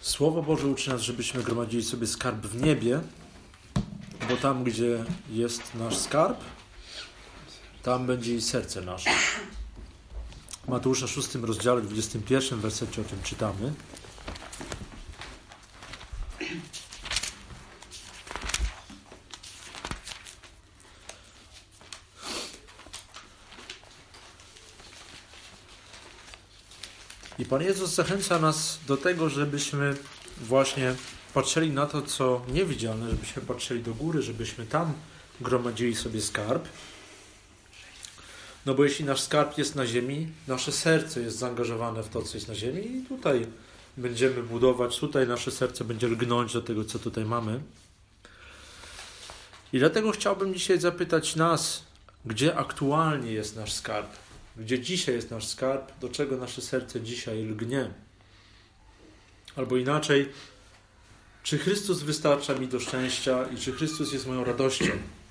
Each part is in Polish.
Słowo Boże uczy nas, żebyśmy gromadzili sobie skarb w niebie, bo tam, gdzie jest nasz skarb, tam będzie i serce nasze. W Mateusza 6 rozdziale, 21 wersecie o tym czytamy. I Pan Jezus zachęca nas do tego, żebyśmy właśnie patrzyli na to, co niewidzialne, żebyśmy patrzyli do góry, żebyśmy tam gromadzili sobie skarb. No bo jeśli nasz skarb jest na ziemi, nasze serce jest zaangażowane w to, co jest na ziemi i tutaj będziemy budować, tutaj nasze serce będzie lgnąć do tego, co tutaj mamy. I dlatego chciałbym dzisiaj zapytać nas, gdzie aktualnie jest nasz skarb? Gdzie dzisiaj jest nasz skarb? Do czego nasze serce dzisiaj lgnie? Albo inaczej, czy Chrystus wystarcza mi do szczęścia i czy Chrystus jest moją radością?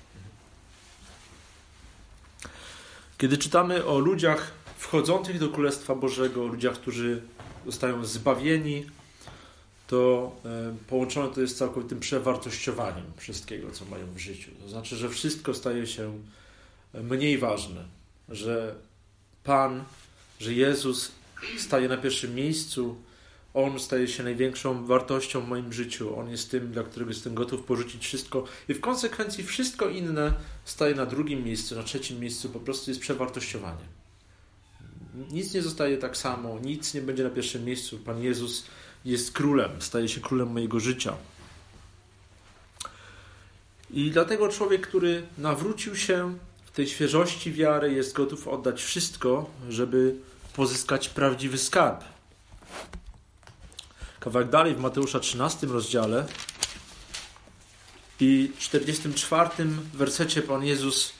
Kiedy czytamy o ludziach wchodzących do Królestwa Bożego, o ludziach, którzy zostają zbawieni, to połączone to jest z całkowitym przewartościowaniem wszystkiego, co mają w życiu. To znaczy, że wszystko staje się mniej ważne, że Pan, że Jezus staje na pierwszym miejscu, On staje się największą wartością w moim życiu, On jest tym, dla którego jestem gotów porzucić wszystko i w konsekwencji wszystko inne staje na drugim miejscu, na trzecim miejscu, po prostu jest przewartościowanie. Nic nie zostaje tak samo, nic nie będzie na pierwszym miejscu. Pan Jezus jest królem, staje się królem mojego życia. I dlatego człowiek, który nawrócił się w tej świeżości wiary, jest gotów oddać wszystko, żeby pozyskać prawdziwy skarb. Kawałek dalej w Mateusza 13 rozdziale i 44 wersecie Pan Jezus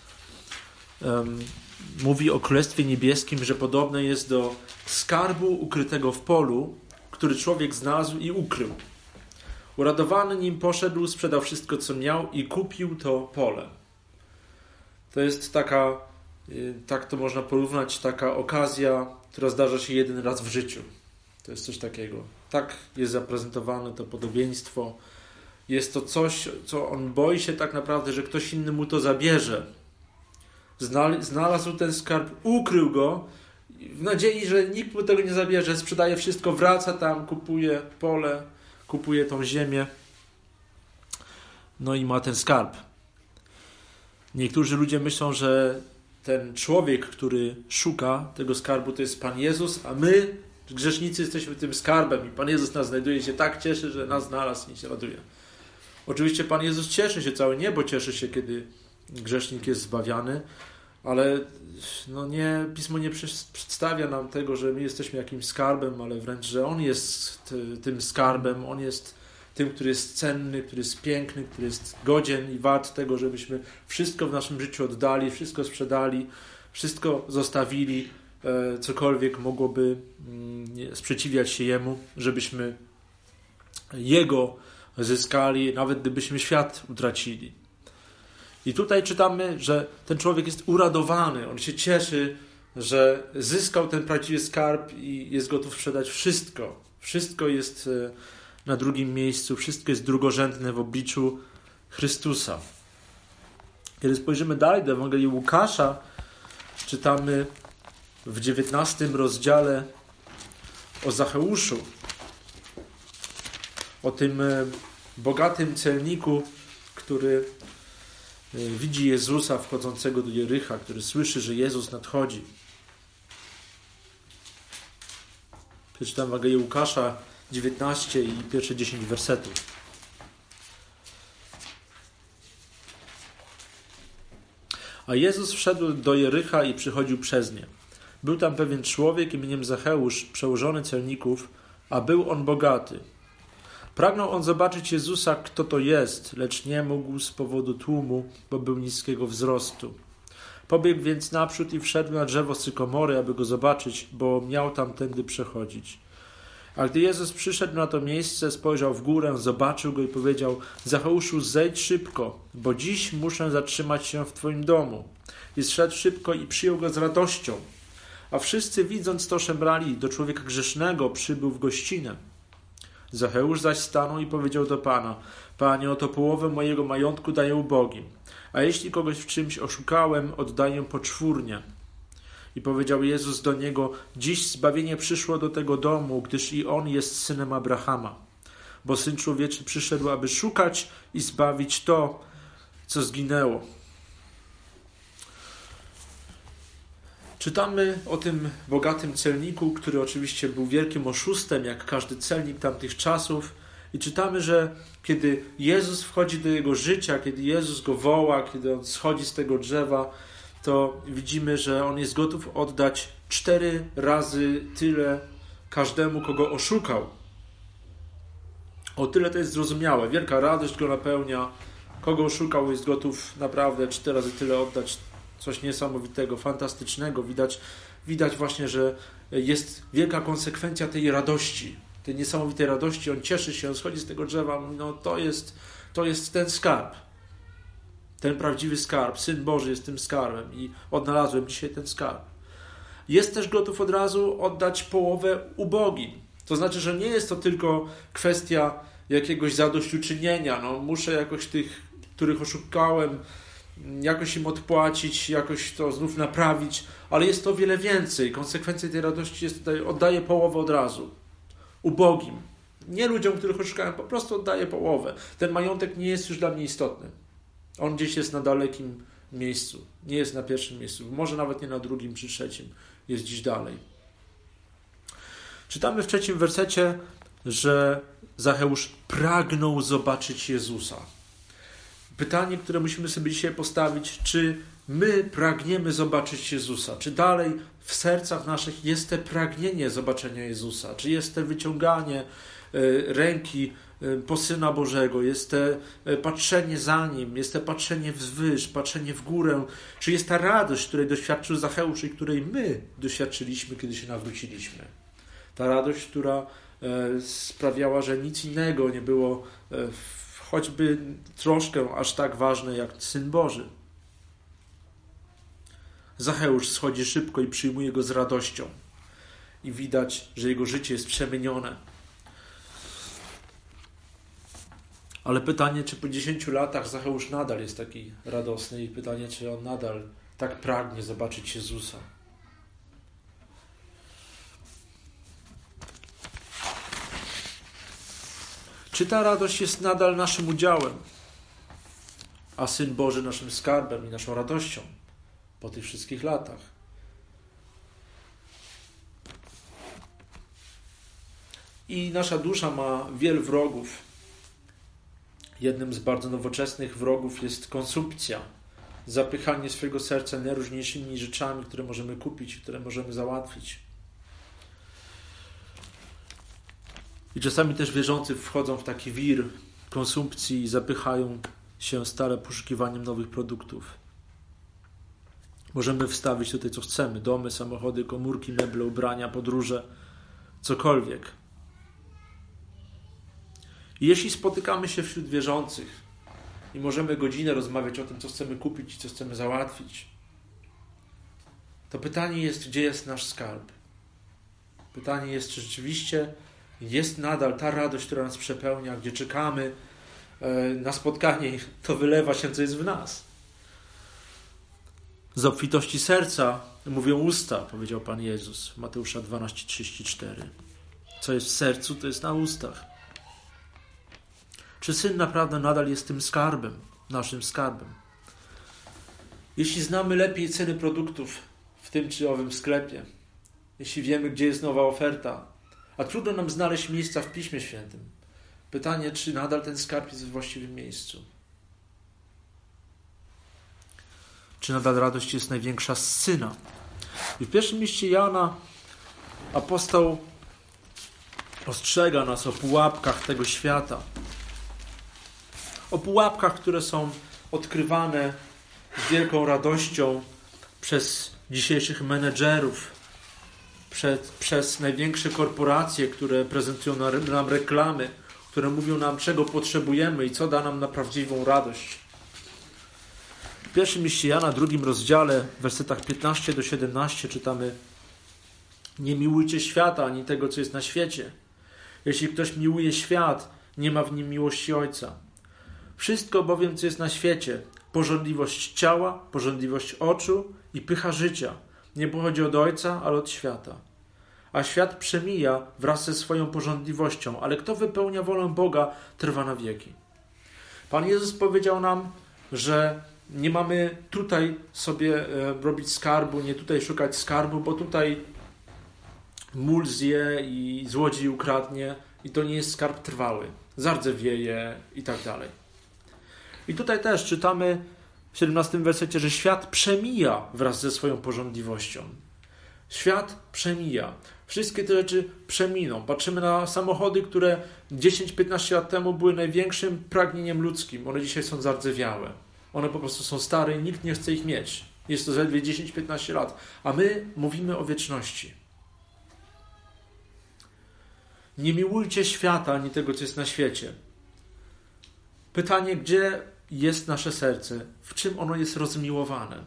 mówi o Królestwie Niebieskim, że podobne jest do skarbu ukrytego w polu, który człowiek znalazł i ukrył. Uradowany nim poszedł, sprzedał wszystko, co miał i kupił to pole. To jest taka, tak to można porównać, taka okazja, która zdarza się jeden raz w życiu. To jest coś takiego. Tak jest zaprezentowane to podobieństwo. Jest to coś, co on boi się tak naprawdę, że ktoś inny mu to zabierze. Znalazł ten skarb, ukrył go w nadziei, że nikt mu tego nie zabierze. Sprzedaje wszystko, wraca tam, kupuje pole, kupuje tą ziemię. No i ma ten skarb. Niektórzy ludzie myślą, że ten człowiek, który szuka tego skarbu, to jest Pan Jezus, a my, grzesznicy, jesteśmy tym skarbem i Pan Jezus nas znajduje i się tak cieszy, że nas znalazł i się raduje. Oczywiście Pan Jezus cieszy się, całe niebo cieszy się, kiedy grzesznik jest zbawiany, ale Pismo nie przedstawia nam tego, że my jesteśmy jakimś skarbem, ale wręcz, że On jest tym skarbem, On jest tym, który jest cenny, który jest piękny, który jest godzien i wart tego, żebyśmy wszystko w naszym życiu oddali, wszystko sprzedali, wszystko zostawili, cokolwiek mogłoby sprzeciwiać się Jemu, żebyśmy Jego zyskali, nawet gdybyśmy świat utracili. I tutaj czytamy, że ten człowiek jest uradowany, on się cieszy, że zyskał ten prawdziwy skarb i jest gotów sprzedać wszystko. Wszystko jest na drugim miejscu, wszystko jest drugorzędne w obliczu Chrystusa. Kiedy spojrzymy dalej do Ewangelii Łukasza, czytamy w 19 rozdziale o Zacheuszu, o tym bogatym celniku, który widzi Jezusa wchodzącego do Jericha, który słyszy, że Jezus nadchodzi. Przeczytam Ewangelię Łukasza 19 i pierwsze 10 wersetów. A Jezus wszedł do Jericha i przychodził przez nie. Był tam pewien człowiek imieniem Zacheusz, przełożony celników, a był on bogaty. Pragnął on zobaczyć Jezusa, kto to jest, lecz nie mógł z powodu tłumu, bo był niskiego wzrostu. Pobiegł więc naprzód i wszedł na drzewo sykomory, aby go zobaczyć, bo miał tamtędy przechodzić. A gdy Jezus przyszedł na to miejsce, spojrzał w górę, zobaczył go i powiedział: Zacheuszu, zejdź szybko, bo dziś muszę zatrzymać się w Twoim domu. I zszedł szybko i przyjął go z radością. A wszyscy, widząc to, szemrali: do człowieka grzesznego przybył w gościnę. Zacheusz zaś stanął i powiedział do Pana: Panie, oto połowę mojego majątku daję ubogim, a jeśli kogoś w czymś oszukałem, oddaję poczwórnie. I powiedział Jezus do niego: Dziś zbawienie przyszło do tego domu, gdyż i on jest synem Abrahama. Bo Syn Człowieczy przyszedł, aby szukać i zbawić to, co zginęło. Czytamy o tym bogatym celniku, który oczywiście był wielkim oszustem, jak każdy celnik tamtych czasów. I czytamy, że kiedy Jezus wchodzi do jego życia, kiedy Jezus go woła, kiedy on schodzi z tego drzewa, to widzimy, że on jest gotów oddać 4 razy tyle każdemu, kogo oszukał. O tyle to jest zrozumiałe. Wielka radość go napełnia. Kogo oszukał, jest gotów naprawdę 4 razy tyle oddać. Coś niesamowitego, fantastycznego. Widać właśnie, że jest wielka konsekwencja tej radości, tej niesamowitej radości. On cieszy się, on schodzi z tego drzewa. No to jest ten skarb. Ten prawdziwy skarb. Syn Boży jest tym skarbem i odnalazłem dzisiaj ten skarb. Jest też gotów od razu oddać połowę ubogim. To znaczy, że nie jest to tylko kwestia jakiegoś zadośćuczynienia. No, muszę jakoś tych, których oszukałem, jakoś im odpłacić, jakoś to znów naprawić, ale jest to wiele więcej. Konsekwencją tej radości jest tutaj: oddaję połowę od razu. Ubogim. Nie ludziom, których oszukałem, po prostu oddaję połowę. Ten majątek nie jest już dla mnie istotny. On gdzieś jest na dalekim miejscu. Nie jest na pierwszym miejscu. Może nawet nie na drugim czy trzecim. Jest gdzieś dalej. Czytamy w 3 wersecie, że Zacheusz pragnął zobaczyć Jezusa. Pytanie, które musimy sobie dzisiaj postawić: czy my pragniemy zobaczyć Jezusa? Czy dalej w sercach naszych jest to pragnienie zobaczenia Jezusa? Czy jest to wyciąganie ręki po Syna Bożego? Jest to patrzenie za Nim? Jest to patrzenie wzwyż, patrzenie w górę? Czy jest ta radość, której doświadczył Zacheusz i której my doświadczyliśmy, kiedy się nawróciliśmy? Ta radość, która sprawiała, że nic innego nie było choćby troszkę aż tak ważne jak Syn Boży. Zacheusz schodzi szybko i przyjmuje go z radością. I widać, że jego życie jest przemienione. Ale pytanie, czy po 10 latach Zacheusz nadal jest taki radosny i pytanie, czy on nadal tak pragnie zobaczyć Jezusa. Czy ta radość jest nadal naszym udziałem, a Syn Boży naszym skarbem i naszą radością po tych wszystkich latach? I nasza dusza ma wielu wrogów. Jednym z bardzo nowoczesnych wrogów jest konsumpcja, zapychanie swojego serca najróżniejszymi rzeczami, które możemy kupić, które możemy załatwić. I czasami też wierzący wchodzą w taki wir konsumpcji i zapychają się stale poszukiwaniem nowych produktów. Możemy wstawić tutaj co chcemy: domy, samochody, komórki, meble, ubrania, podróże, cokolwiek. I jeśli spotykamy się wśród wierzących i możemy godzinę rozmawiać o tym, co chcemy kupić i co chcemy załatwić, to pytanie jest, gdzie jest nasz skarb? Pytanie jest, czy rzeczywiście jest nadal ta radość, która nas przepełnia, gdzie czekamy na spotkanie i to wylewa się, co jest w nas. Z obfitości serca mówią usta, powiedział Pan Jezus, Mateusza 12:34. Co jest w sercu, to jest na ustach. Czy Syn naprawdę nadal jest tym skarbem, naszym skarbem? Jeśli znamy lepiej ceny produktów w tym czy owym sklepie, jeśli wiemy, gdzie jest nowa oferta, a trudno nam znaleźć miejsca w Piśmie Świętym, pytanie, czy nadal ten skarb jest w właściwym miejscu? Czy nadal radość jest największa z Syna? I w pierwszym liście Jana apostoł ostrzega nas o pułapkach tego świata. O pułapkach, które są odkrywane z wielką radością przez dzisiejszych menedżerów, przez największe korporacje, które prezentują nam reklamy, które mówią nam, czego potrzebujemy i co da nam na prawdziwą radość. W pierwszym liście Jana, 2 rozdziale, w wersetach 15-17 czytamy: Nie miłujcie świata, ani tego, co jest na świecie. Jeśli ktoś miłuje świat, nie ma w nim miłości Ojca. Wszystko bowiem, co jest na świecie, pożądliwość ciała, pożądliwość oczu i pycha życia, nie pochodzi od Ojca, ale od świata. A świat przemija wraz ze swoją pożądliwością, ale kto wypełnia wolę Boga, trwa na wieki. Pan Jezus powiedział nam, że nie mamy tutaj sobie robić skarbu, nie tutaj szukać skarbu, bo tutaj mól zje i złodziej ukradnie i to nie jest skarb trwały. Zardzewieje i tak dalej. I tutaj też czytamy w 17 wersecie, że świat przemija wraz ze swoją pożądliwością. Świat przemija. Wszystkie te rzeczy przeminą. Patrzymy na samochody, które 10-15 lat temu były największym pragnieniem ludzkim. One dzisiaj są zardzewiałe. One po prostu są stare i nikt nie chce ich mieć. Jest to zaledwie 10-15 lat. A my mówimy o wieczności. Nie miłujcie świata ani tego, co jest na świecie. Pytanie, gdzie jest nasze serce? W czym ono jest rozmiłowane?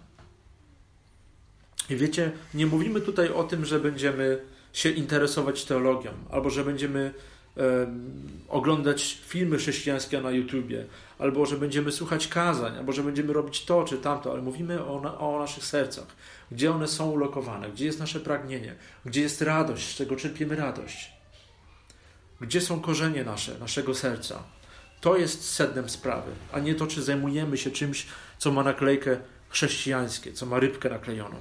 I wiecie, nie mówimy tutaj o tym, że będziemy się interesować teologią, albo że będziemy oglądać filmy chrześcijańskie na YouTubie, albo że będziemy słuchać kazań, albo że będziemy robić to czy tamto, ale mówimy o naszych sercach. Gdzie one są ulokowane? Gdzie jest nasze pragnienie? Gdzie jest radość? Z czego czerpiemy radość? Gdzie są korzenie naszego serca? To jest sednem sprawy, a nie to, czy zajmujemy się czymś, co ma naklejkę chrześcijańskie, co ma rybkę naklejoną.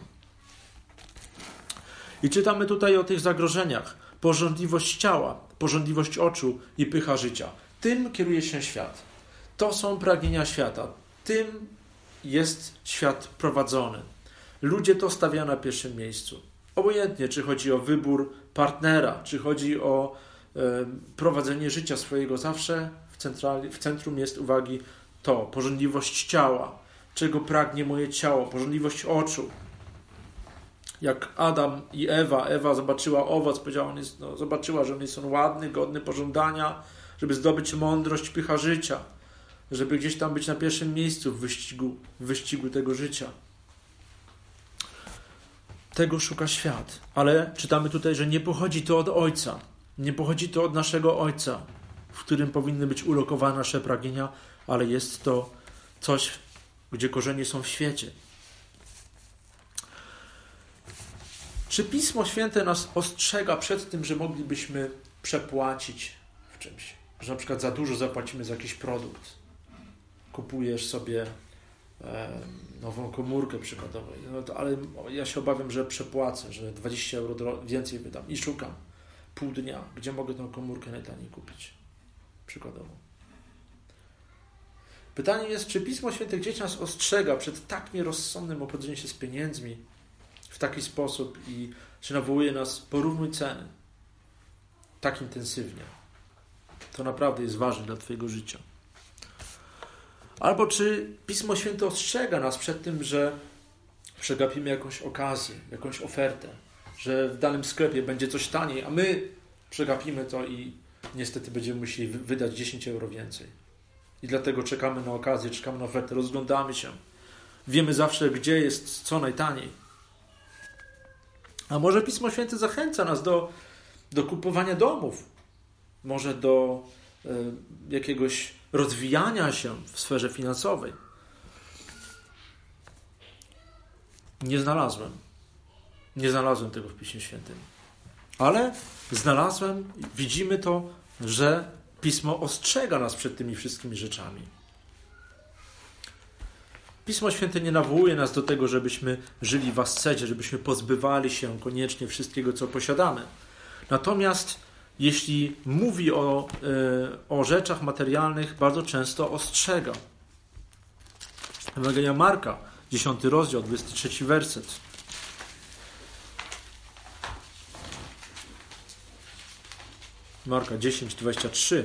I czytamy tutaj o tych zagrożeniach. Pożądliwość ciała, pożądliwość oczu i pycha życia. Tym kieruje się świat. To są pragnienia świata. Tym jest świat prowadzony. Ludzie to stawiają na pierwszym miejscu. Obojętnie, czy chodzi o wybór partnera, czy chodzi o prowadzenie życia swojego, zawsze w centrum jest uwagi to, pożądliwość ciała, czego pragnie moje ciało, pożądliwość oczu. Jak Adam i Ewa zobaczyła owoc, zobaczyła, że on jest ładny, godny pożądania, żeby zdobyć mądrość, pycha życia, żeby gdzieś tam być na pierwszym miejscu w wyścigu tego życia. Tego szuka świat. Ale czytamy tutaj, że nie pochodzi to od Ojca. Nie pochodzi to od naszego Ojca, w którym powinny być ulokowane nasze pragnienia, ale jest to coś, gdzie korzenie są w świecie. Czy Pismo Święte nas ostrzega przed tym, że moglibyśmy przepłacić w czymś? Że na przykład za dużo zapłacimy za jakiś produkt. Kupujesz sobie nową komórkę przykładowo, ale ja się obawiam, że przepłacę, że 20 euro więcej wydam i szukam pół dnia, gdzie mogę tę komórkę najtaniej kupić. Przykładowo. Pytanie jest, czy Pismo Święte gdzieś nas ostrzega przed tak nierozsądnym obchodzeniem się z pieniędzmi w taki sposób i czy nawołuje nas, porównuj ceny tak intensywnie. To naprawdę jest ważne dla Twojego życia. Albo czy Pismo Święte ostrzega nas przed tym, że przegapimy jakąś okazję, jakąś ofertę, że w danym sklepie będzie coś taniej, a my przegapimy to i niestety będziemy musieli wydać 10 euro więcej. I dlatego czekamy na okazję, czekamy na ofertę, rozglądamy się. Wiemy zawsze, gdzie jest co najtaniej. A może Pismo Święte zachęca nas do kupowania domów, może do jakiegoś rozwijania się w sferze finansowej. Nie znalazłem tego w Piśmie Świętym. Ale widzimy to, że Pismo ostrzega nas przed tymi wszystkimi rzeczami. Pismo Święte nie nawołuje nas do tego, żebyśmy żyli w ascecie, żebyśmy pozbywali się koniecznie wszystkiego, co posiadamy. Natomiast jeśli mówi o rzeczach materialnych, bardzo często ostrzega. Ewangelia Marka, 10 rozdział, 23 werset. Marka 10, 23.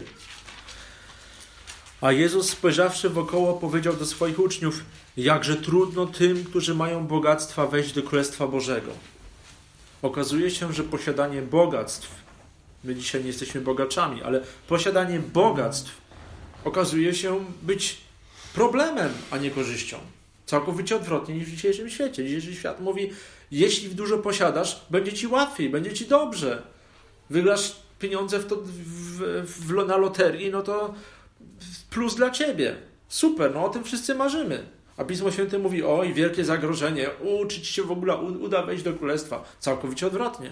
A Jezus, spojrzawszy wokoło, powiedział do swoich uczniów: jakże trudno tym, którzy mają bogactwa, wejść do Królestwa Bożego. Okazuje się, że posiadanie bogactw, my dzisiaj nie jesteśmy bogaczami, ale posiadanie bogactw okazuje się być problemem, a nie korzyścią. Całkowicie odwrotnie niż w dzisiejszym świecie. Dzisiejszy świat mówi, jeśli dużo posiadasz, będzie ci łatwiej, będzie ci dobrze. Wygrasz pieniądze na loterii, no to plus dla ciebie. Super, no o tym wszyscy marzymy. A Pismo Święte mówi, oj, wielkie zagrożenie, czy ci się w ogóle uda wejść do Królestwa. Całkowicie odwrotnie.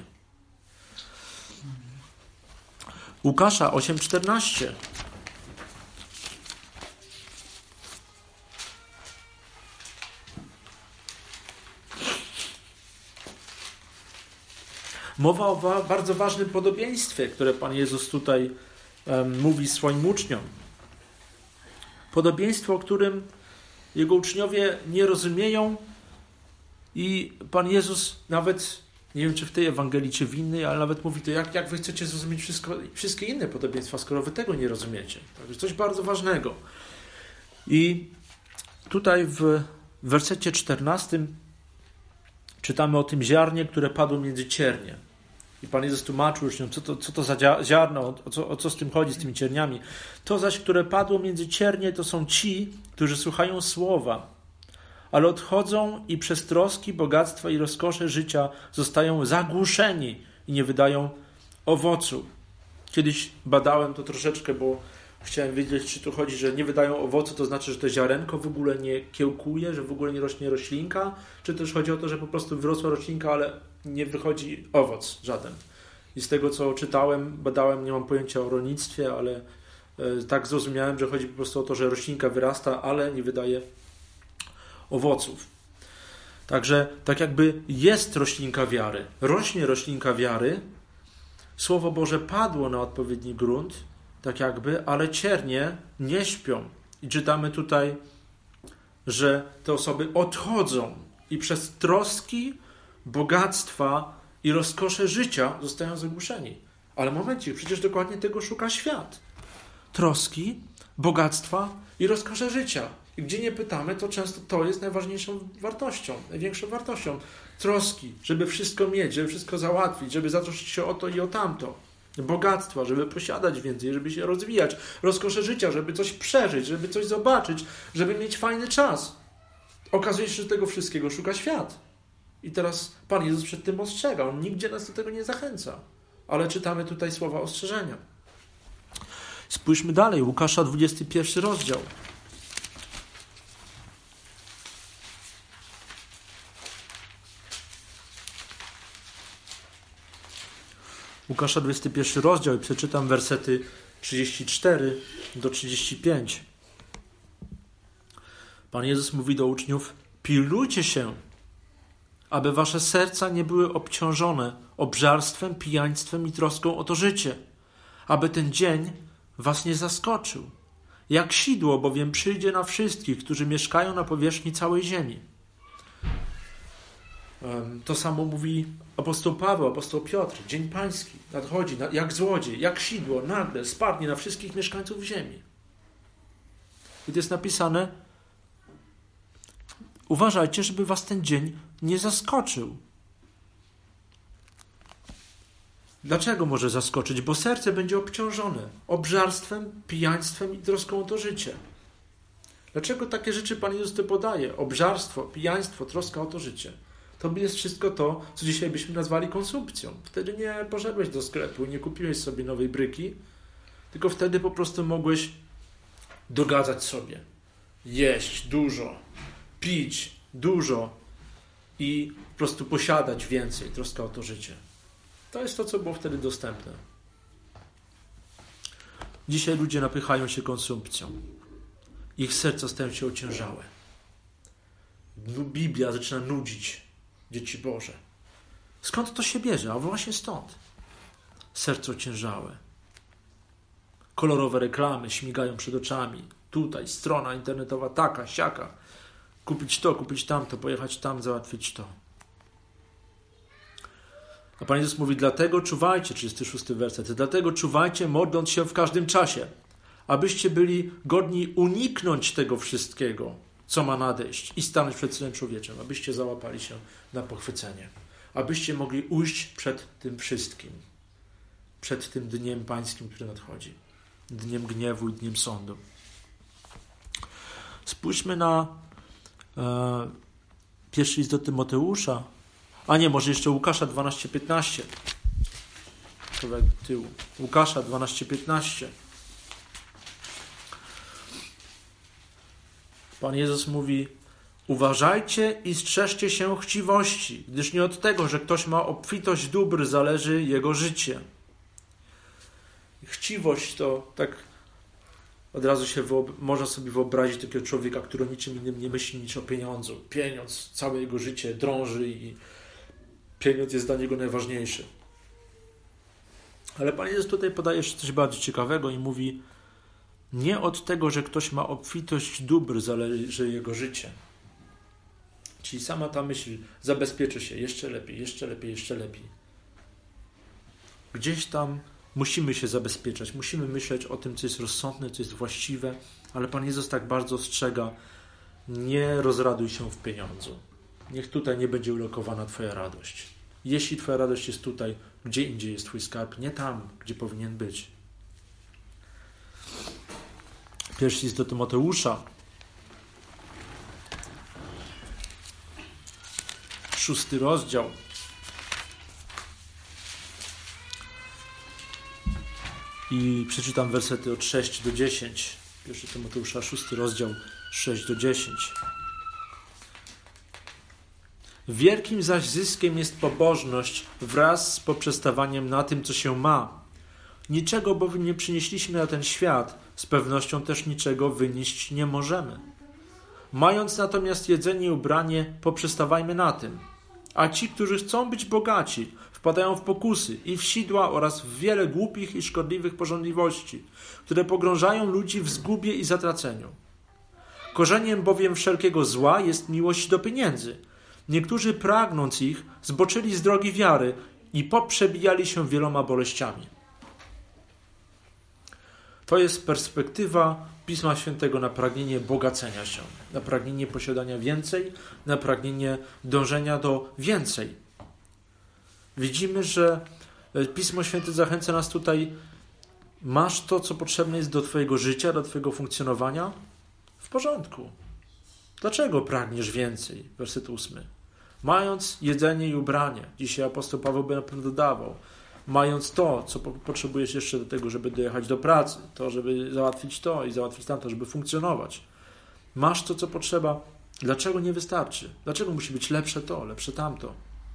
Łukasza 8:14. Mowa o bardzo ważnym podobieństwie, które Pan Jezus tutaj mówi swoim uczniom. Podobieństwo, o którym Jego uczniowie nie rozumieją i Pan Jezus nawet, nie wiem czy w tej Ewangelii, czy w innej, ale nawet mówi to, jak wy chcecie zrozumieć wszystkie inne podobieństwa, skoro wy tego nie rozumiecie. Także coś bardzo ważnego. I tutaj w wersecie 14 czytamy o tym ziarnie, które padło między ciernie. I Pan Jezus tłumaczył uczniom, co to za ziarno, o co z tym chodzi, z tymi cierniami. To zaś, które padło między ciernie, to są ci, którzy słuchają słowa, ale odchodzą i przez troski, bogactwa i rozkosze życia zostają zagłuszeni i nie wydają owocu. Kiedyś badałem to troszeczkę, bo chciałem wiedzieć, czy tu chodzi, że nie wydają owocu, to znaczy, że to ziarenko w ogóle nie kiełkuje, że w ogóle nie rośnie roślinka, czy też chodzi o to, że po prostu wyrosła roślinka, ale nie wychodzi owoc żaden. I z tego, co czytałem, badałem, nie mam pojęcia o rolnictwie, ale tak zrozumiałem, że chodzi po prostu o to, że roślinka wyrasta, ale nie wydaje owoców. Także tak jakby jest roślinka wiary, rośnie roślinka wiary, Słowo Boże padło na odpowiedni grunt, tak jakby, ale ciernie nie śpią. I czytamy tutaj, że te osoby odchodzą i przez troski, bogactwa i rozkosze życia zostają zagłuszeni. Ale momencik, przecież dokładnie tego szuka świat. Troski, bogactwa i rozkosze życia. I gdzie nie pytamy, to często to jest najważniejszą wartością, największą wartością. Troski, żeby wszystko mieć, żeby wszystko załatwić, żeby zatroszczyć się o to i o tamto. Bogactwa, żeby posiadać więcej, żeby się rozwijać. Rozkosze życia, żeby coś przeżyć, żeby coś zobaczyć, żeby mieć fajny czas. Okazuje się, że tego wszystkiego szuka świat. I teraz Pan Jezus przed tym ostrzega. On nigdzie nas do tego nie zachęca. Ale czytamy tutaj słowa ostrzeżenia. Spójrzmy dalej. Łukasza 21 rozdział. Łukasza 21 rozdział i przeczytam wersety 34 do 35. Pan Jezus mówi do uczniów: pilnujcie się, aby wasze serca nie były obciążone obżarstwem, pijaństwem i troską o to życie, aby ten dzień was nie zaskoczył. Jak sidło bowiem przyjdzie na wszystkich, którzy mieszkają na powierzchni całej ziemi. To samo mówi apostoł Paweł, apostoł Piotr. Dzień Pański nadchodzi jak złodziej, jak sidło, nagle spadnie na wszystkich mieszkańców ziemi. I to jest napisane: uważajcie, żeby was ten dzień nie zaskoczył. Dlaczego może zaskoczyć? Bo serce będzie obciążone obżarstwem, pijaństwem i troską o to życie. Dlaczego takie rzeczy Pan Jezus to podaje? Obżarstwo, pijaństwo, troska o to życie. To jest wszystko to, co dzisiaj byśmy nazwali konsumpcją. Wtedy nie poszedłeś do sklepu, nie kupiłeś sobie nowej bryki, tylko wtedy po prostu mogłeś dogadzać sobie. Jeść dużo, pić dużo i po prostu posiadać więcej. Troska o to życie. To jest to, co było wtedy dostępne. Dzisiaj ludzie napychają się konsumpcją. Ich serca stają się ociężałe. Biblia zaczyna nudzić dzieci Boże. Skąd to się bierze? A właśnie stąd. Serce ociężałe. Kolorowe reklamy śmigają przed oczami. Tutaj strona internetowa taka, siaka. Kupić to, kupić tamto, pojechać tam, załatwić to. A Pan Jezus mówi: dlatego czuwajcie, 36 werset, dlatego czuwajcie, modląc się w każdym czasie, abyście byli godni uniknąć tego wszystkiego, co ma nadejść i stanąć przed Synem Człowieczym, abyście załapali się na pochwycenie, abyście mogli ujść przed tym wszystkim, przed tym dniem pańskim, który nadchodzi, dniem gniewu i dniem sądu. Spójrzmy na pierwszy list do Tymoteusza, a nie, może jeszcze Łukasza 12:15. kawałek do tyłu. Łukasza 12:15. Pan Jezus mówi: uważajcie i strzeżcie się chciwości, gdyż nie od tego, że ktoś ma obfitość dóbr, zależy jego życie. Chciwość to tak od razu się można sobie wyobrazić takiego człowieka, który o niczym innym nie myśli niż o pieniądzu. Pieniądz, całe jego życie drąży i pieniądz jest dla niego najważniejszy. Ale Pan Jezus tutaj podaje jeszcze coś bardziej ciekawego i mówi: nie od tego, że ktoś ma obfitość dóbr, zależy jego życie. Czyli sama ta myśl zabezpieczy się jeszcze lepiej, jeszcze lepiej, jeszcze lepiej. Gdzieś tam musimy się zabezpieczać, musimy myśleć o tym, co jest rozsądne, co jest właściwe, ale Pan Jezus tak bardzo ostrzega: nie rozraduj się w pieniądzu. Niech tutaj nie będzie ulokowana Twoja radość. Jeśli Twoja radość jest tutaj, gdzie indziej jest Twój skarb, nie tam, gdzie powinien być. Pierwszy list do Tymoteusza, 6 rozdział. I przeczytam wersety od 6 do 10. 1 Tymoteusza, 6 rozdział, 6 do 10. Wielkim zaś zyskiem jest pobożność wraz z poprzestawaniem na tym, co się ma. Niczego bowiem nie przynieśliśmy na ten świat, z pewnością też niczego wynieść nie możemy. Mając natomiast jedzenie i ubranie, poprzestawajmy na tym. A ci, którzy chcą być bogaci, wpadają w pokusy i w sidła oraz w wiele głupich i szkodliwych pożądliwości, które pogrążają ludzi w zgubie i zatraceniu. Korzeniem bowiem wszelkiego zła jest miłość do pieniędzy. Niektórzy, pragnąc ich, zboczyli z drogi wiary i poprzebijali się wieloma boleściami. To jest perspektywa Pisma Świętego na pragnienie bogacenia się, na pragnienie posiadania więcej, na pragnienie dążenia do więcej. Widzimy, że Pismo Święte zachęca nas tutaj: masz to, co potrzebne jest do Twojego życia, do Twojego funkcjonowania? W porządku. Dlaczego pragniesz więcej? Werset 8. Mając jedzenie i ubranie, dzisiaj apostoł Paweł by na pewno dodawał, mając to, co potrzebujesz jeszcze do tego, żeby dojechać do pracy, to, żeby załatwić to i załatwić tamto, żeby funkcjonować. Masz to, co potrzeba. Dlaczego nie wystarczy? Dlaczego musi być lepsze to, lepsze tamto?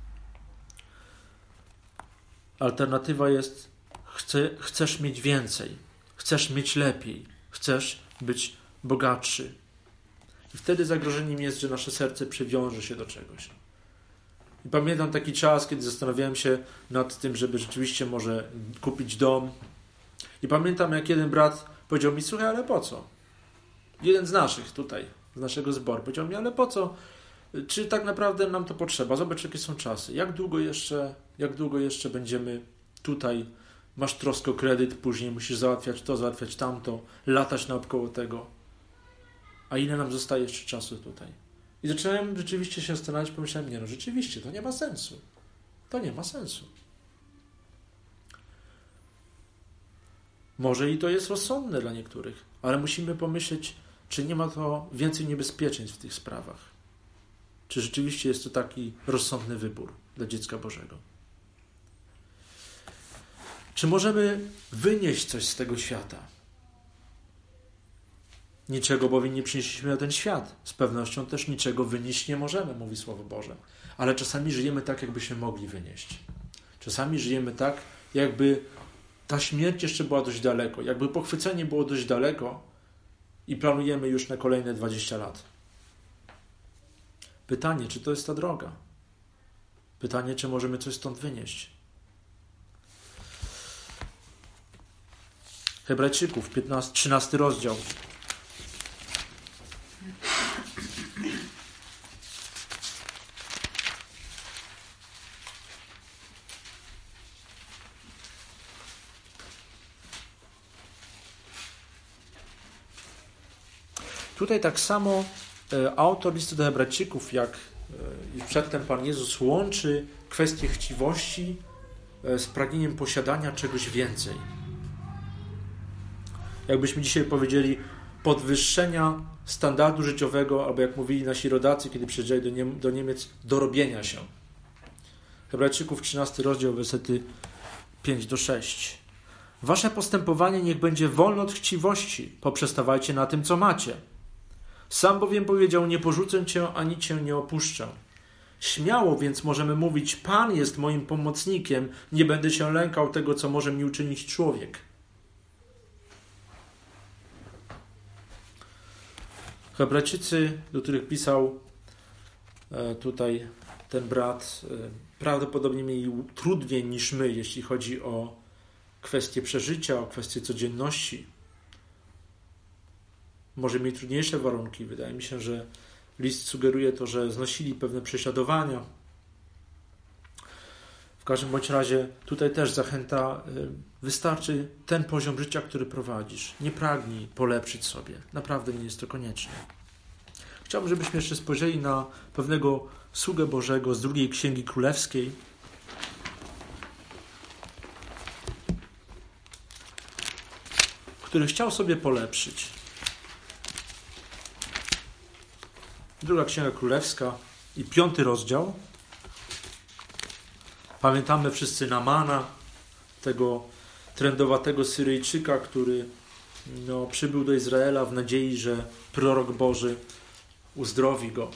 Alternatywa jest: chcesz mieć więcej, chcesz mieć lepiej, chcesz być bogatszy. I wtedy zagrożeniem jest, że nasze serce przywiąże się do czegoś. I pamiętam taki czas, kiedy zastanawiałem się nad tym, żeby rzeczywiście może kupić dom. I pamiętam, jak jeden brat powiedział mi: słuchaj, ale po co? Jeden z naszych tutaj, z naszego zboru, powiedział mi: ale po co? Czy tak naprawdę nam to potrzeba? Zobacz, jakie są czasy. Jak długo jeszcze będziemy tutaj? Masz troskę o kredyt, później musisz załatwiać to, załatwiać tamto, latać naokoło tego. A ile nam zostaje jeszcze czasu tutaj? I zacząłem rzeczywiście się zastanawiać, pomyślałem: nie, no rzeczywiście, to nie ma sensu. To nie ma sensu. Może i to jest rozsądne dla niektórych, ale musimy pomyśleć, czy nie ma to więcej niebezpieczeństw w tych sprawach. Czy rzeczywiście jest to taki rozsądny wybór dla dziecka Bożego? Czy możemy wynieść coś z tego świata? Niczego bowiem nie przynieśliśmy na ten świat. Z pewnością też niczego wynieść nie możemy, mówi Słowo Boże. Ale czasami żyjemy tak, jakbyśmy mogli wynieść. Czasami żyjemy tak, jakby ta śmierć jeszcze była dość daleko, jakby pochwycenie było dość daleko i planujemy już na kolejne 20 lat. Pytanie, czy to jest ta droga? Pytanie, czy możemy coś stąd wynieść? Hebrajczyków, 13 rozdział. Tutaj tak samo autor listu do Hebrajczyków, jak i przedtem Pan Jezus, łączy kwestię chciwości z pragnieniem posiadania czegoś więcej. Jakbyśmy dzisiaj powiedzieli, podwyższenia standardu życiowego, albo jak mówili nasi rodacy, kiedy przyjeżdżali do Niemiec, dorobienia się. Hebrajczyków 13 rozdział, wersety 5-6. Wasze postępowanie niech będzie wolne od chciwości, poprzestawajcie na tym, co macie. Sam bowiem powiedział, nie porzucę cię, ani cię nie opuszczę. Śmiało więc możemy mówić, Pan jest moim pomocnikiem, nie będę się lękał tego, co może mi uczynić człowiek. Hebrajczycy, do których pisał tutaj ten brat, prawdopodobnie mieli trudniej niż my, jeśli chodzi o kwestie przeżycia, o kwestie codzienności. Może mieli trudniejsze warunki. Wydaje mi się, że list sugeruje to, że znosili pewne prześladowania. W każdym bądź razie tutaj też zachęta, wystarczy ten poziom życia, który prowadzisz. Nie pragnij polepszyć sobie. Naprawdę nie jest to konieczne. Chciałbym, żebyśmy jeszcze spojrzeli na pewnego sługę Bożego z 2 Księgi Królewskiej. Który chciał sobie polepszyć. 2 Księga Królewska i 5 rozdział. Pamiętamy wszyscy Naamana, tego trędowatego Syryjczyka, który przybył do Izraela w nadziei, że prorok Boży uzdrowi go.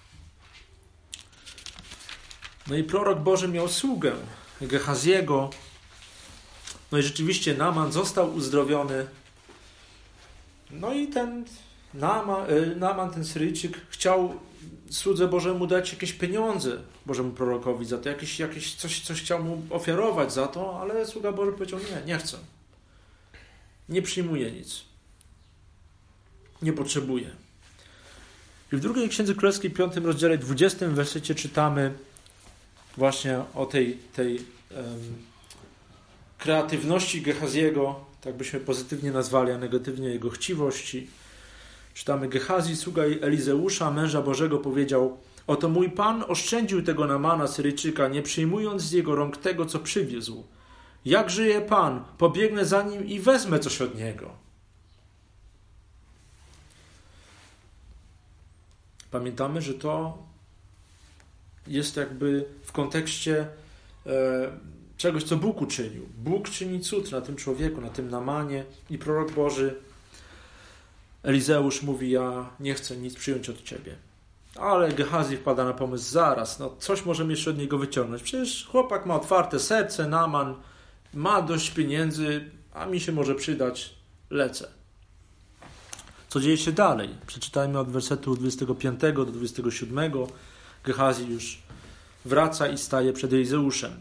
No i prorok Boży miał sługę Gehaziego. No i rzeczywiście Naaman został uzdrowiony. No i ten Naaman, ten Syryjczyk, chciał słudze Bożemu dać jakieś pieniądze Bożemu prorokowi za to, jakieś coś chciał mu ofiarować za to, ale sługa Boży powiedział, nie chcę. Nie przyjmuję nic. Nie potrzebuję. I w 2 Księdze Królewskiej, 5 rozdziale, 20 wersecie czytamy właśnie o tej kreatywności Gehaziego, tak byśmy pozytywnie nazwali, a negatywnie jego chciwości. Czytamy, Gehazi, sługa Elizeusza, męża Bożego, powiedział, oto mój Pan oszczędził tego Naamana, Syryjczyka, nie przyjmując z jego rąk tego, co przywiózł. Jak żyje Pan, pobiegnę za nim i wezmę coś od niego. Pamiętamy, że to jest jakby w kontekście czegoś, co Bóg uczynił. Bóg czyni cud na tym człowieku, na tym Naamanie i prorok Boży Elizeusz mówi, ja nie chcę nic przyjąć od ciebie. Ale Gehazi wpada na pomysł, zaraz, coś możemy jeszcze od niego wyciągnąć. Przecież chłopak ma otwarte serce, Naaman ma dość pieniędzy, a mi się może przydać, lecę. Co dzieje się dalej? Przeczytajmy od wersetu 25 do 27. Gehazi już wraca i staje przed Elizeuszem.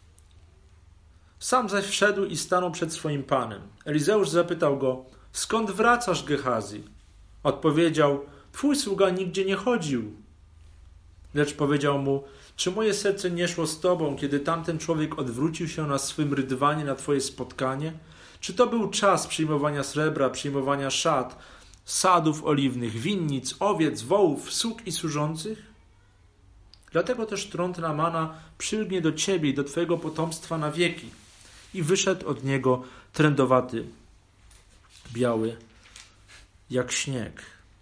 Sam zaś wszedł i stanął przed swoim panem. Elizeusz zapytał go, skąd wracasz, Gehazi? Odpowiedział, twój sługa nigdzie nie chodził. Lecz powiedział mu, czy moje serce nie szło z tobą, kiedy tamten człowiek odwrócił się na swym rydwanie na twoje spotkanie? Czy to był czas przyjmowania srebra, przyjmowania szat, sadów oliwnych, winnic, owiec, wołów, sług i służących? Dlatego też trąd Naamana przylgnie do ciebie i do twojego potomstwa na wieki. I wyszedł od niego trędowaty, biały, jak śnieg.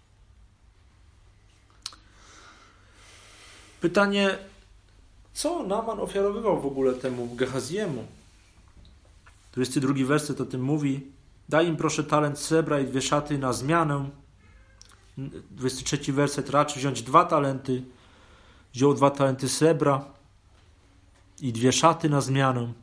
Pytanie, co Naaman ofiarowywał w ogóle temu Gehaziemu? 22 werset o tym mówi. Daj im proszę talent srebra i 2 szaty na zmianę. 23 werset, racz wziąć 2 talenty. Wziął 2 talenty srebra i 2 szaty na zmianę.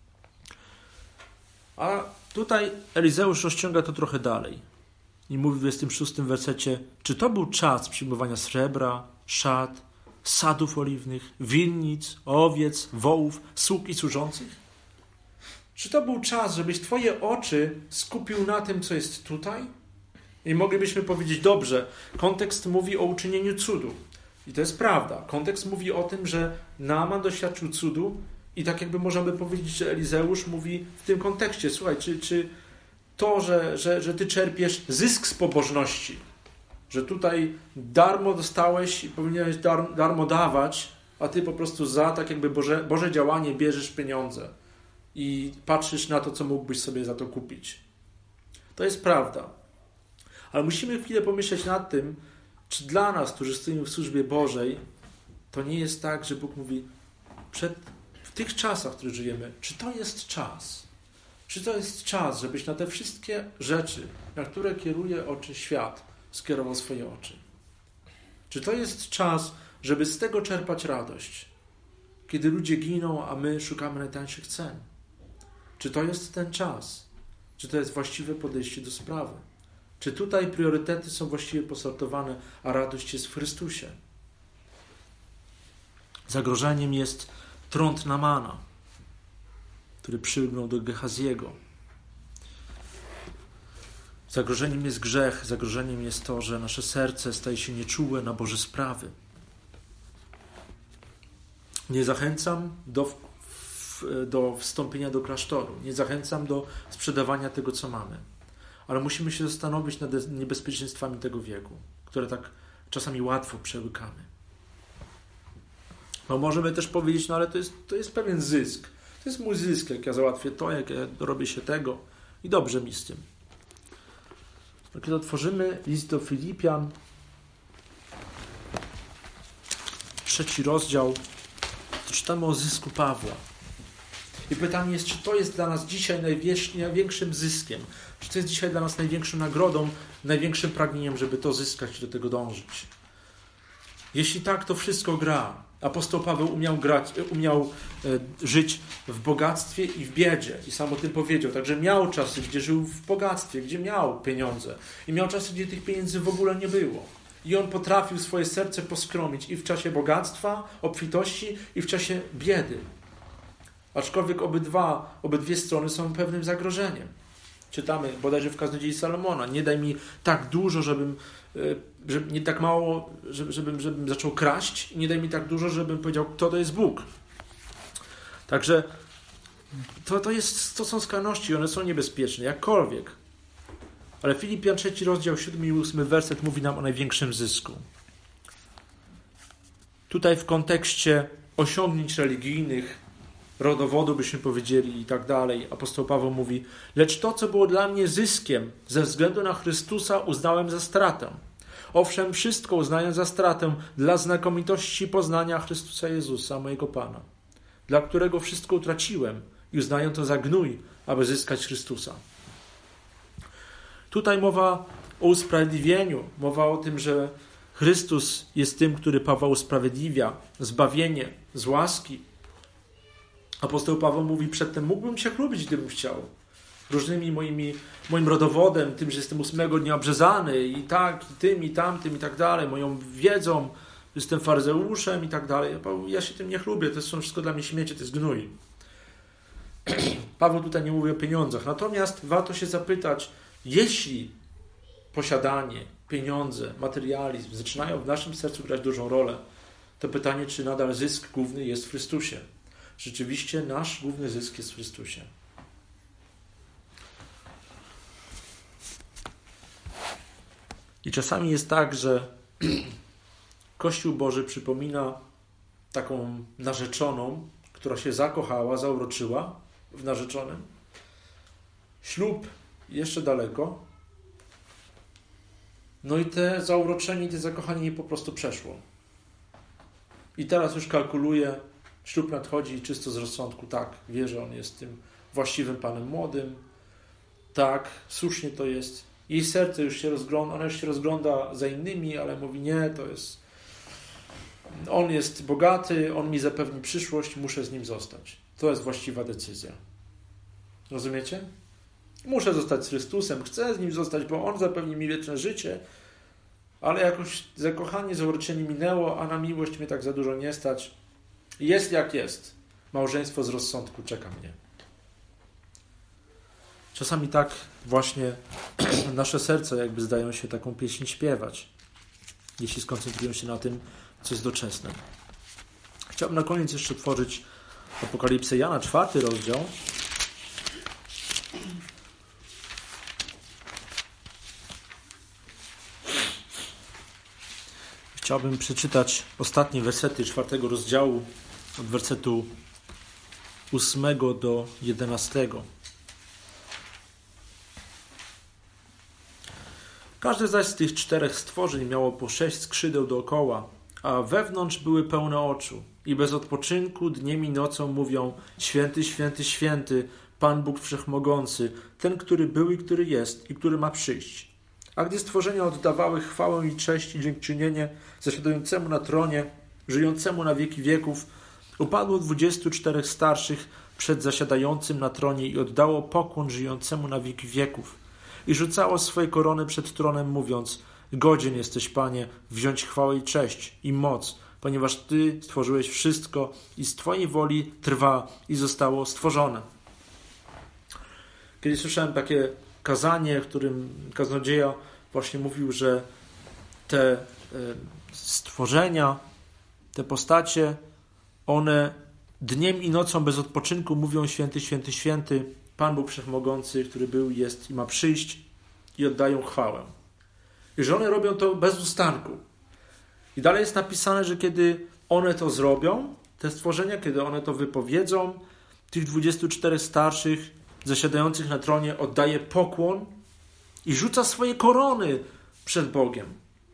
A tutaj Elizeusz rozciąga to trochę dalej. I mówi w 26 wersecie, czy to był czas przyjmowania srebra, szat, sadów oliwnych, winnic, owiec, wołów, sług i służących? Czy to był czas, żebyś twoje oczy skupił na tym, co jest tutaj? I moglibyśmy powiedzieć, dobrze, kontekst mówi o uczynieniu cudu. I to jest prawda. Kontekst mówi o tym, że Naaman doświadczył cudu i tak jakby można by powiedzieć, że Elizeusz mówi w tym kontekście, słuchaj, czy to, że ty czerpiesz zysk z pobożności, że tutaj darmo dostałeś i powinieneś darmo dawać, a ty po prostu za tak jakby Boże działanie bierzesz pieniądze i patrzysz na to, co mógłbyś sobie za to kupić. To jest prawda. Ale musimy chwilę pomyśleć nad tym, czy dla nas, którzy stoimy w służbie Bożej, to nie jest tak, że Bóg mówi, tych czasach, w których żyjemy, czy to jest czas? Czy to jest czas, żebyś na te wszystkie rzeczy, na które kieruje oczy świat, skierował swoje oczy? Czy to jest czas, żeby z tego czerpać radość, kiedy ludzie giną, a my szukamy najtańszych cen? Czy to jest ten czas? Czy to jest właściwe podejście do sprawy? Czy tutaj priorytety są właściwie posortowane, a radość jest w Chrystusie? Zagrożeniem jest trąd Naamana, który przylgnął do Gehaziego. Zagrożeniem jest grzech, zagrożeniem jest to, że nasze serce staje się nieczułe na Boże sprawy. Nie zachęcam do wstąpienia do klasztoru, nie zachęcam do sprzedawania tego, co mamy. Ale musimy się zastanowić nad niebezpieczeństwami tego wieku, które tak czasami łatwo przełykamy. No możemy też powiedzieć, no ale to jest pewien zysk. To jest mój zysk, jak ja załatwię to, jak ja dorobię się tego i dobrze mi z tym. Kiedy otworzymy list do Filipian, 3 rozdział, to czytamy o zysku Pawła. I pytanie jest, czy to jest dla nas dzisiaj największym zyskiem? Czy to jest dzisiaj dla nas największą nagrodą, największym pragnieniem, żeby to zyskać i do tego dążyć? Jeśli tak, to wszystko gra. Apostoł Paweł umiał żyć w bogactwie i w biedzie. I sam o tym powiedział. Także miał czasy, gdzie żył w bogactwie, gdzie miał pieniądze. I miał czasy, gdzie tych pieniędzy w ogóle nie było. I on potrafił swoje serce poskromić i w czasie bogactwa, obfitości, i w czasie biedy. Aczkolwiek obydwie strony są pewnym zagrożeniem. Czytamy bodajże w Kaznodziei Salomona. Nie daj mi tak dużo, nie tak mało, żebym zaczął kraść, i nie daj mi tak dużo, żebym powiedział, kto to jest Bóg. Także to są skrajności, one są niebezpieczne, jakkolwiek. Ale Filipian 3 rozdział 7 i 8 werset mówi nam o największym zysku. Tutaj w kontekście osiągnięć religijnych, rodowodu byśmy powiedzieli i tak dalej, apostoł Paweł mówi: lecz to, co było dla mnie zyskiem, ze względu na Chrystusa uznałem za stratę. Owszem, wszystko uznaję za stratę dla znakomitości poznania Chrystusa Jezusa, mojego Pana, dla którego wszystko utraciłem i uznaję to za gnój, aby zyskać Chrystusa. Tutaj mowa o usprawiedliwieniu, mowa o tym, że Chrystus jest tym, który Pawła usprawiedliwia, zbawienie z łaski. Apostoł Paweł mówi przedtem: mógłbym się chlubić, gdybym chciał, różnymi moim rodowodem, tym, że jestem 8 dnia obrzezany i tak, i tym, i tamtym, i tak dalej, moją wiedzą, jestem faryzeuszem i tak dalej. Ja się tym nie chlubię, to są wszystko dla mnie śmiecie, to jest gnój. Paweł tutaj nie mówi o pieniądzach, natomiast warto się zapytać, jeśli posiadanie, pieniądze, materializm zaczynają w naszym sercu grać dużą rolę, to pytanie, czy nadal zysk główny jest w Chrystusie. Rzeczywiście nasz główny zysk jest w Chrystusie. I czasami jest tak, że Kościół Boży przypomina taką narzeczoną, która się zakochała, zauroczyła w narzeczonym. Ślub jeszcze daleko. No i te zauroczenie, te zakochanie po prostu przeszło. I teraz już kalkuluje, ślub nadchodzi czysto z rozsądku. Tak, wie, że on jest tym właściwym panem młodym. Tak, słusznie to jest. Jej serce już się rozgląda, ona już się rozgląda za innymi, ale mówi: nie, to jest... On jest bogaty, on mi zapewni przyszłość, muszę z nim zostać. To jest właściwa decyzja. Rozumiecie? Muszę zostać z Chrystusem, chcę z nim zostać, bo on zapewni mi wieczne życie, ale jakoś zakochanie, zauroczenie minęło, a na miłość mnie tak za dużo nie stać. Jest jak jest. Małżeństwo z rozsądku czeka mnie. Czasami tak właśnie nasze serca jakby zdają się taką pieśń śpiewać, jeśli skoncentrują się na tym, co jest doczesne. Chciałbym na koniec jeszcze otworzyć Apokalipsę Jana, 4 rozdział. Chciałbym przeczytać ostatnie wersety 4 rozdziału, od wersetu 8 do 11. Każde zaś z tych 4 stworzeń miało po 6 skrzydeł dookoła, a wewnątrz były pełne oczu. i bez odpoczynku dniem i nocą mówią: Święty, święty, święty, Pan Bóg Wszechmogący, ten, który był i który jest i który ma przyjść. A gdy stworzenia oddawały chwałę i cześć i dziękczynienie zasiadającemu na tronie, żyjącemu na wieki wieków, upadło 24 starszych przed zasiadającym na tronie i oddało pokłon żyjącemu na wieki wieków. I rzucało swoje korony przed tronem, mówiąc: Godzien jesteś, Panie, wziąć chwałę i cześć i moc, ponieważ Ty stworzyłeś wszystko i z Twojej woli trwa i zostało stworzone. Kiedyś słyszałem takie kazanie, w którym kaznodzieja właśnie mówił, że te stworzenia, te postacie, one dniem i nocą bez odpoczynku mówią: Święty, święty, święty, Pan Bóg Wszechmogący, który był, jest i ma przyjść, i oddają chwałę. I że one robią to bez ustanku. I dalej jest napisane, że kiedy one to zrobią, te stworzenia, kiedy one to wypowiedzą, tych 24 starszych zasiadających na tronie oddaje pokłon i rzuca swoje korony przed Bogiem.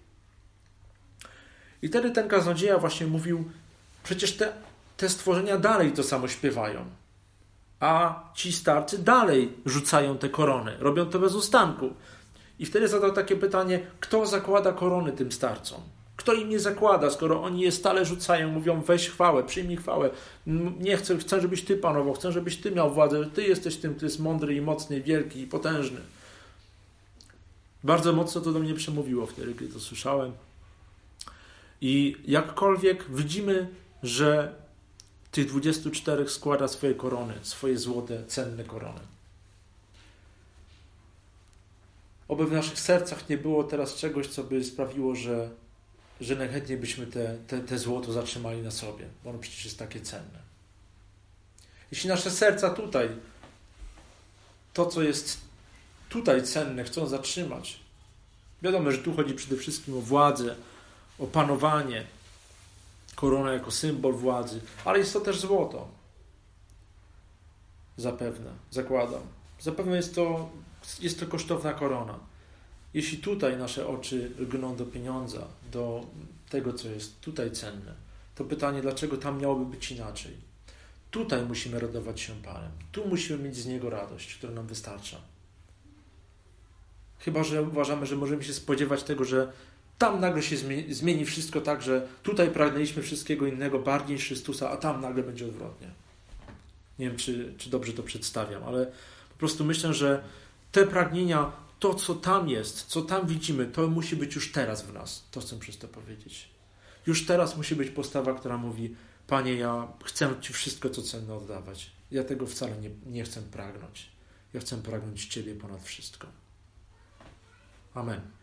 I wtedy ten kaznodzieja właśnie mówił: przecież te stworzenia dalej to samo śpiewają, a ci starcy dalej rzucają te korony, robią to bez ustanku. I wtedy zadał takie pytanie: kto zakłada korony tym starcom? Kto im nie zakłada, skoro oni je stale rzucają, mówią: weź chwałę, przyjmij chwałę. Nie chcę, żebyś Ty panował, chcę, żebyś Ty miał władzę, Ty jesteś tym, który jest mądry i mocny, i wielki i potężny. Bardzo mocno to do mnie przemówiło wtedy, kiedy to słyszałem. I jakkolwiek widzimy, że tych 24 składa swoje korony, swoje złote, cenne korony. Oby w naszych sercach nie było teraz czegoś, co by sprawiło, że najchętniej byśmy te złoto zatrzymali na sobie, bo ono przecież jest takie cenne. Jeśli nasze serca tutaj, to co jest tutaj cenne, chcą zatrzymać, wiadomo, że tu chodzi przede wszystkim o władzę, o panowanie, korona jako symbol władzy, ale jest to też złoto. Zapewne, zakładam. Zapewne jest to kosztowna korona. Jeśli tutaj nasze oczy lgną do pieniądza, do tego, co jest tutaj cenne, to pytanie, dlaczego tam miałoby być inaczej? Tutaj musimy radować się Panem. Tu musimy mieć z Niego radość, która nam wystarcza. Chyba że uważamy, że możemy się spodziewać tego, że tam nagle się zmieni wszystko tak, że tutaj pragnęliśmy wszystkiego innego bardziej niż Chrystusa, a tam nagle będzie odwrotnie. Nie wiem, czy dobrze to przedstawiam, ale po prostu myślę, że te pragnienia, to co tam jest, co tam widzimy, to musi być już teraz w nas. To chcę przez to powiedzieć. Już teraz musi być postawa, która mówi: Panie, ja chcę Ci wszystko, co cenne, oddawać. Ja tego wcale nie chcę pragnąć. Ja chcę pragnąć Ciebie ponad wszystko. Amen.